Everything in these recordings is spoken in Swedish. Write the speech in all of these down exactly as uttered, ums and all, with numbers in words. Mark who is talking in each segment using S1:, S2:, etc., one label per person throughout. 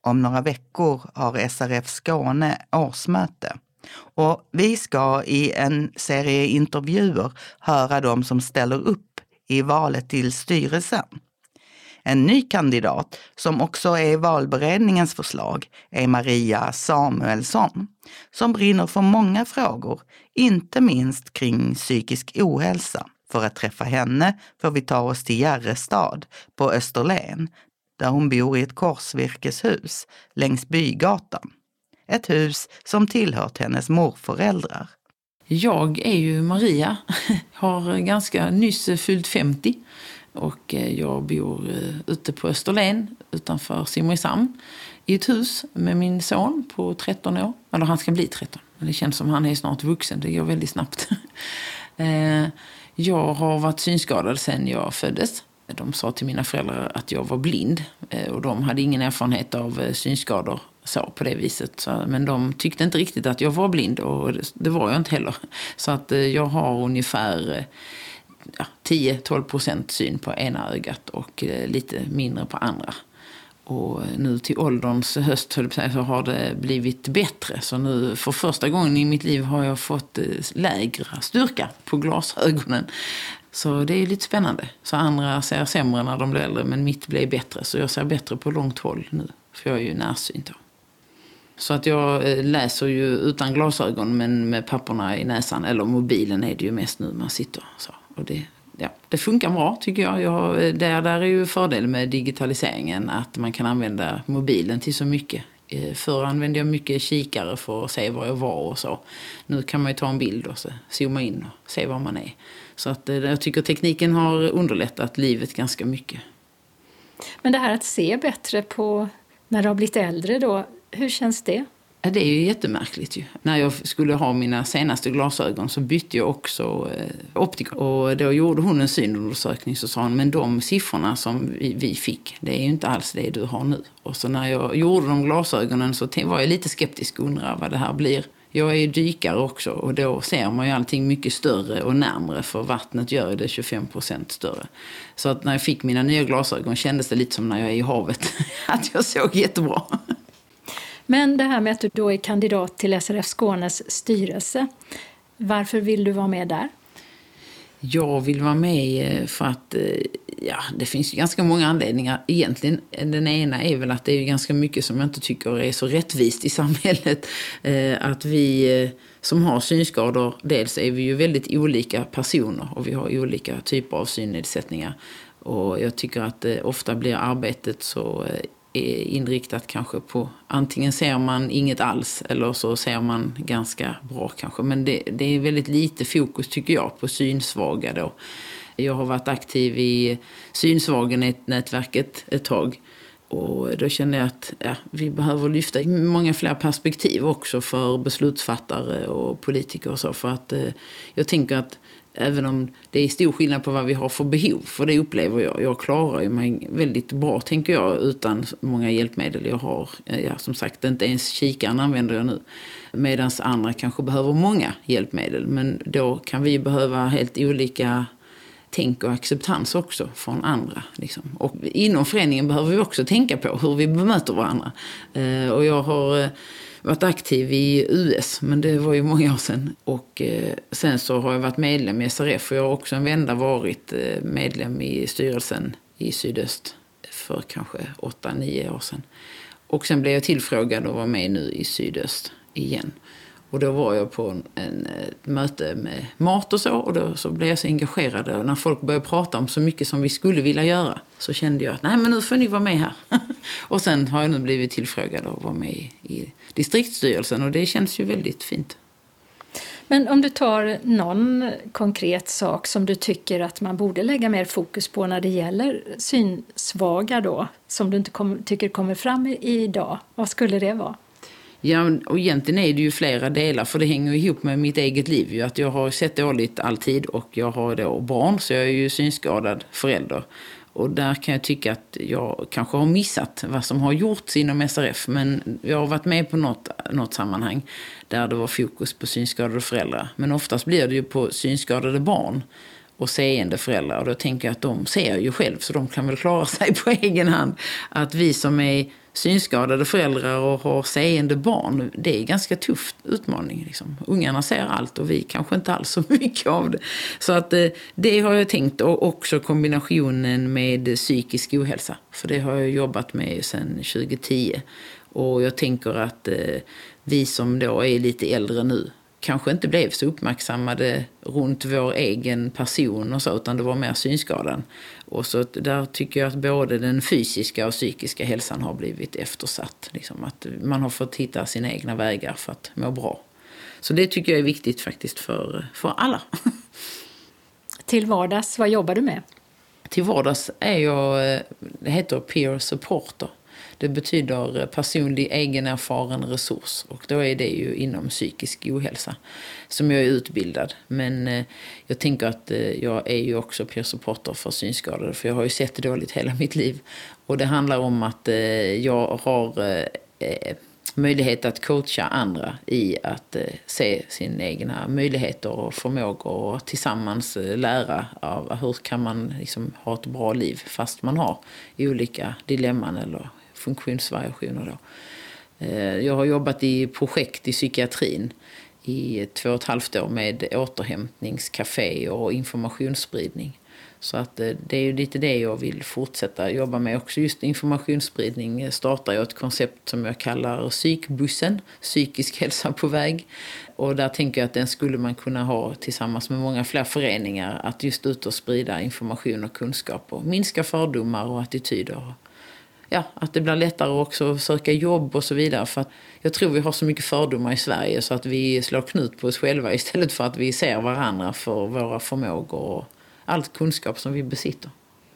S1: om några veckor har S R F Skåne årsmöte. Och vi ska i en serie intervjuer höra de som ställer upp i valet till styrelsen. En ny kandidat som också är valberedningens förslag är Maria Samuelsson, som brinner för många frågor, inte minst kring psykisk ohälsa. För att träffa henne får vi ta oss till Järrestad på Österlen, där hon bor i ett korsvirkeshus längs Bygatan. Ett hus som tillhört hennes morföräldrar.
S2: Jag är ju Maria, har ganska nyss fyllt femtio och jag bor ute på Österlen utanför Simrishamn i ett hus med min son på tretton år. Eller han ska bli tretton, men det känns som han är snart vuxen, det går väldigt snabbt. Jag har varit synskadad sedan jag föddes. De sa till mina föräldrar att jag var blind och de hade ingen erfarenhet av synskador så på det viset. Men de tyckte inte riktigt att jag var blind och det var jag inte heller. Så att jag har ungefär ja, tio till tolv procent syn på ena ögat och lite mindre på andra. Och nu till ålderns höst så har det blivit bättre. Så nu för första gången i mitt liv har jag fått lägre styrka på glasögonen. Så det är lite spännande. Så andra ser sämre när de blir äldre, men mitt blir bättre. Så jag ser bättre på långt håll nu, för jag är ju närsynt då. Så att jag läser ju utan glasögon, men med papperna i näsan. Eller mobilen är det ju mest nu man sitter så. Och det, ja, det funkar bra tycker jag. jag där, där är ju fördel med digitaliseringen, att man kan använda mobilen till så mycket. Förr använde jag mycket kikare för att se var jag var och så. Nu kan man ju ta en bild och så zooma in och se var man är. Så att jag tycker tekniken har underlättat livet ganska mycket.
S3: Men det här att se bättre på när du har blivit äldre då, hur känns det?
S2: Det är ju jättemärkligt ju. När jag skulle ha mina senaste glasögon så bytte jag också eh, optiker. Och då gjorde hon en synundersökning, så sa hon, men de siffrorna som vi, vi fick, det är ju inte alls det du har nu. Och så när jag gjorde de glasögonen så var jag lite skeptisk och undrade vad det här blir. Jag är ju dykare också och då ser man ju allting mycket större och närmare, för vattnet gör det tjugofem procent större. Så att när jag fick mina nya glasögon kändes det lite som när jag är i havet, att jag såg jättebra.
S3: Men det här med att du då är kandidat till S R F Skånes styrelse, varför vill du vara med där?
S2: Jag vill vara med för att ja, det finns ju ganska många anledningar. Egentligen, den ena är väl att det är ganska mycket som jag inte tycker är så rättvist i samhället. Att vi som har synskador, dels är vi ju väldigt olika personer och vi har olika typer av synnedsättningar. Och jag tycker att ofta blir arbetet så är inriktat kanske på, antingen ser man inget alls eller så ser man ganska bra kanske. Men det, det är väldigt lite fokus tycker jag på synsvaga då. Jag har varit aktiv i synsvagenätverket ett tag och då kände jag att ja, vi behöver lyfta många fler perspektiv också för beslutsfattare och politiker och så, för att eh, jag tänker att även om det är stor skillnad på vad vi har för behov, för det upplever jag. Jag klarar ju mig väldigt bra, tänker jag, utan många hjälpmedel jag har. Ja, som sagt, inte ens kikaren använder jag nu. Medan andra kanske behöver många hjälpmedel. Men då kan vi behöva helt olika tänk och acceptans också från andra. Liksom. Och inom föreningen behöver vi också tänka på hur vi bemöter varandra. Eh, och jag har varit aktiv i U S, men det var ju många år sedan. Och eh, sen så har jag varit medlem i S R F och jag har också en vända varit eh, medlem i styrelsen i Sydöst för kanske åtta, nio år sedan. Och sen blev jag tillfrågad att vara med nu i Sydöst igen. Och då var jag på en, en, ett möte med mat och så. Och då så blev jag så engagerad. Och när folk började prata om så mycket som vi skulle vilja göra, så kände jag att nej, men nu får ni vara med här. Och sen har jag nu blivit tillfrågad att vara med i, i distriktsstyrelsen. Och det känns ju väldigt fint.
S3: Men om du tar någon konkret sak som du tycker att man borde lägga mer fokus på när det gäller synsvaga då, som du inte kom, tycker kommer fram idag, vad skulle det vara?
S2: Ja, och egentligen är det ju flera delar, för det hänger ihop med mitt eget liv ju, att jag har sett dåligt alltid och jag har då barn, så jag är ju synskadad förälder. Och där kan jag tycka att jag kanske har missat vad som har gjorts inom S R F, men jag har varit med på något, något sammanhang där det var fokus på synskadade föräldrar. Men oftast blir det ju på synskadade barn och seende föräldrar, och då tänker jag att de ser ju själv, så de kan väl klara sig på egen hand. Att vi som är synskadade föräldrar och har seende barn, det är en ganska tuff utmaning. Liksom. Ungarna ser allt och vi kanske inte alls så mycket av det. Så att det har jag tänkt, och också kombinationen med psykisk ohälsa. För det har jag jobbat med sedan tjugo tio. Och jag tänker att eh, vi som då är lite äldre nu kanske inte blev så uppmärksammade runt vår egen person och så, utan det var mer synskadan. Och så där tycker jag att både den fysiska och psykiska hälsan har blivit eftersatt. Liksom att man har fått hitta sina egna vägar för att må bra. Så det tycker jag är viktigt faktiskt för, för alla.
S3: Till vardags, vad jobbar du med?
S2: Till vardags är jag, det heter peer supporter. Det betyder personlig egenerfaren resurs, och då är det ju inom psykisk ohälsa som jag är utbildad. Men jag tänker att jag är ju också peer supporter för synskadade, för jag har ju sett det dåligt hela mitt liv. Och det handlar om att jag har möjlighet att coacha andra i att se sina egna möjligheter och förmågor och tillsammans lära av hur kan man liksom ha ett bra liv fast man har olika dilemman eller funktionsvariationer då. Jag har jobbat i projekt i psykiatrin i två och ett halvt år med återhämtningscafé och informationsspridning. Så att det är ju lite det jag vill fortsätta jobba med också. Just informationsspridning startar jag ett koncept som jag kallar psykbussen, psykisk hälsa på väg. Och där tänker jag att den skulle man kunna ha tillsammans med många fler föreningar, att just ut och sprida information och kunskap och minska fördomar och attityder. Ja, att det blir lättare också att söka jobb och så vidare. För att jag tror vi har så mycket fördomar i Sverige så att vi slår knut på oss själva istället för att vi ser varandra för våra förmågor och allt kunskap som vi besitter.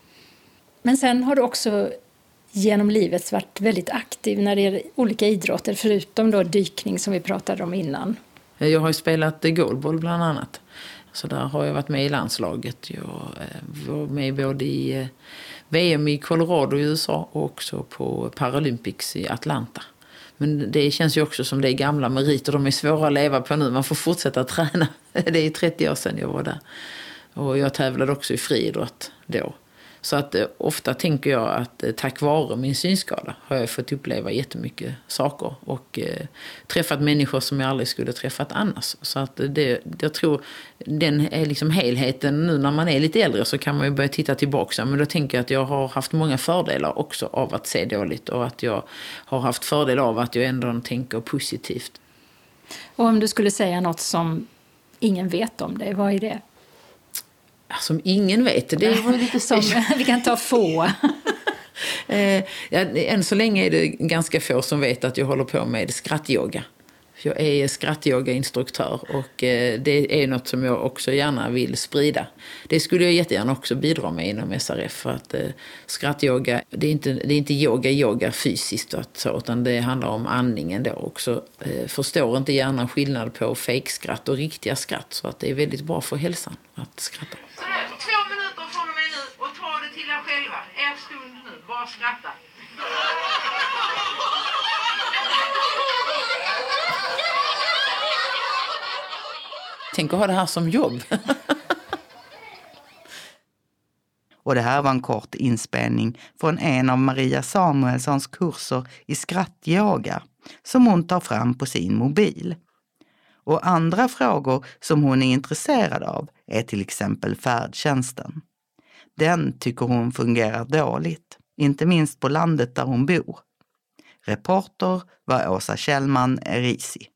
S2: Men
S3: sen har du också genom livet varit väldigt aktiv när det gäller olika idrotter, förutom då dykning som vi pratade om innan.
S2: Jag har ju spelat goalball bland annat. Så där har jag varit med i landslaget. Jag var med både i V M i Colorado i U S A och också på Paralympics i Atlanta. Men det känns ju också som det är gamla meriter. De är svåra att leva på nu. Man får fortsätta träna. Det är trettio år sedan jag var där. Och jag tävlade också i friidrott då. Så att eh, ofta tänker jag att eh, tack vare min synskada har jag fått uppleva jättemycket saker. Och eh, träffat människor som jag aldrig skulle träffat annars. Så att det, jag tror den är liksom helheten. Nu när man är lite äldre så kan man ju börja titta tillbaka. Men då tänker jag att jag har haft många fördelar också av att se dåligt. Och att jag har haft fördel av att jag ändå tänker positivt.
S3: Och om du skulle säga något som ingen vet om dig, vad är det?
S2: Som ingen vet. Det var lite
S3: som, vi kan ta få.
S2: eh, ja, än så länge är det ganska få som vet att jag håller på med skrattyoga. Jag är skrattyoga-instruktör och eh, det är något som jag också gärna vill sprida. Det skulle jag jättegärna också bidra med inom S R F, för att eh, skrattyoga, det är inte, det är inte yoga-yoga fysiskt så, utan det handlar om andningen då också. Eh, förstår inte gärna skillnad på fake-skratt och riktiga skratt, så att det är väldigt bra för hälsan att skratta.
S4: Så där, två minuter från och med nu och ta det till er själva. Er stund nu, bara skratta.
S2: Tänk att ha det här som jobb.
S1: Och det här var en kort inspelning från en av Maria Samuelssons kurser i skrattyoga som hon tar fram på sin mobil. Och andra frågor som hon är intresserad av är till exempel färdtjänsten. Den tycker hon fungerar dåligt, inte minst på landet där hon bor. Reporter var Åsa Kjellman Erisi.